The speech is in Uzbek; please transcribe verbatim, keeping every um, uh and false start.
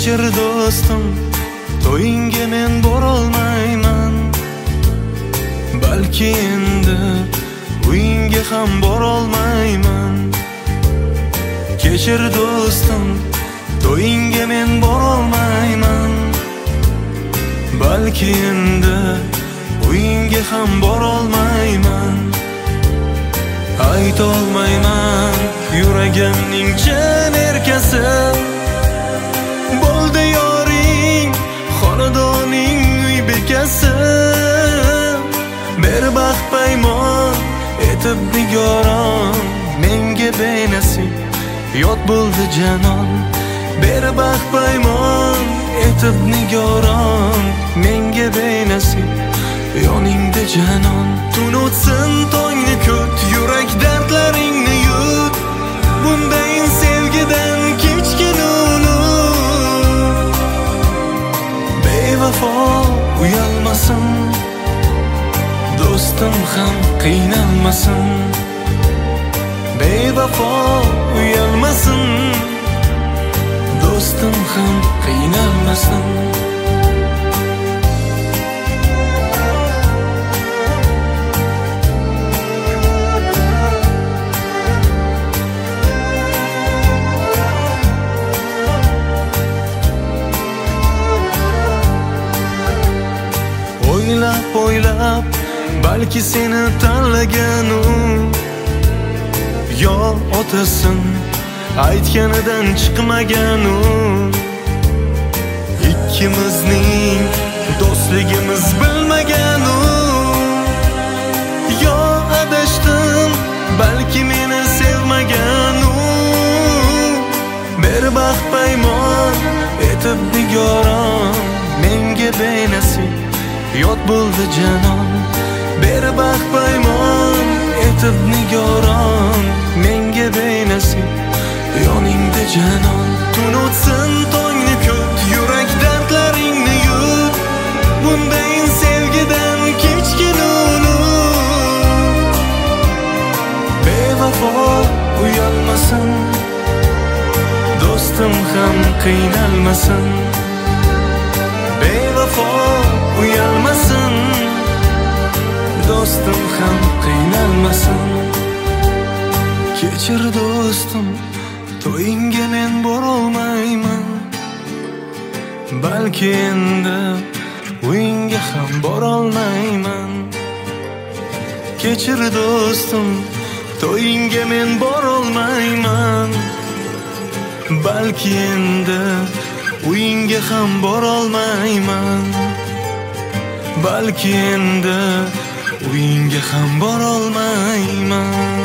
Kechir do'stim, to'yingga men borolmayman. Balki endi uyingga ham borolmayman. Kechir do'stim, to'yingga men borolmayman. Balki endi uyingga ham borolmayman. Aytolmayman yuragimning chin erkasi. Bo'ldi yoring, xonadoning uy bekasi. Berbaxt paymon etib nigoron, menga benasib yot bo'ldi janon. Berbaxt paymon etib nigoron, menga benasib yoningda janon. Tun o'tsin tongni kut, yurak dardlaringni yut. Bundayin sevgidan kechgin unut. Bevafo uyalmasin, do'stim ham qiynalmasin. Bevafo uyalmasin, do'stim ham qiynalmasin. O'ylab o'ylab balki seni tanlagan u, yo otasin aytganidan chiqmagan u. Ikkimizning do'stligimiz bilmagan u, yo adashdim balki meni sevmagan u. Berbaxt paymon etib nigoron, menga benasib yot bo'ldi janon. Berbaxt paymon etib nigoron, menga benasib yoningda janon. Tun o'tsin tongni kut, yurak dardlaringni yut. Bundayin sevgidan kechgin unut. Bevafo uyalmasin, do'stim ham qiynalmasin. Bevafo uyalmasin, do'stim ham qiynalmasin. Kechir do'stim, to'yingga men borolmayman. Balki endi uyingga ham borolmayman. Kechir do'stim, to'yingga men borolmayman. Balki endi uyingga ham borolmayman. Balki endi uyingga ham borolmayman.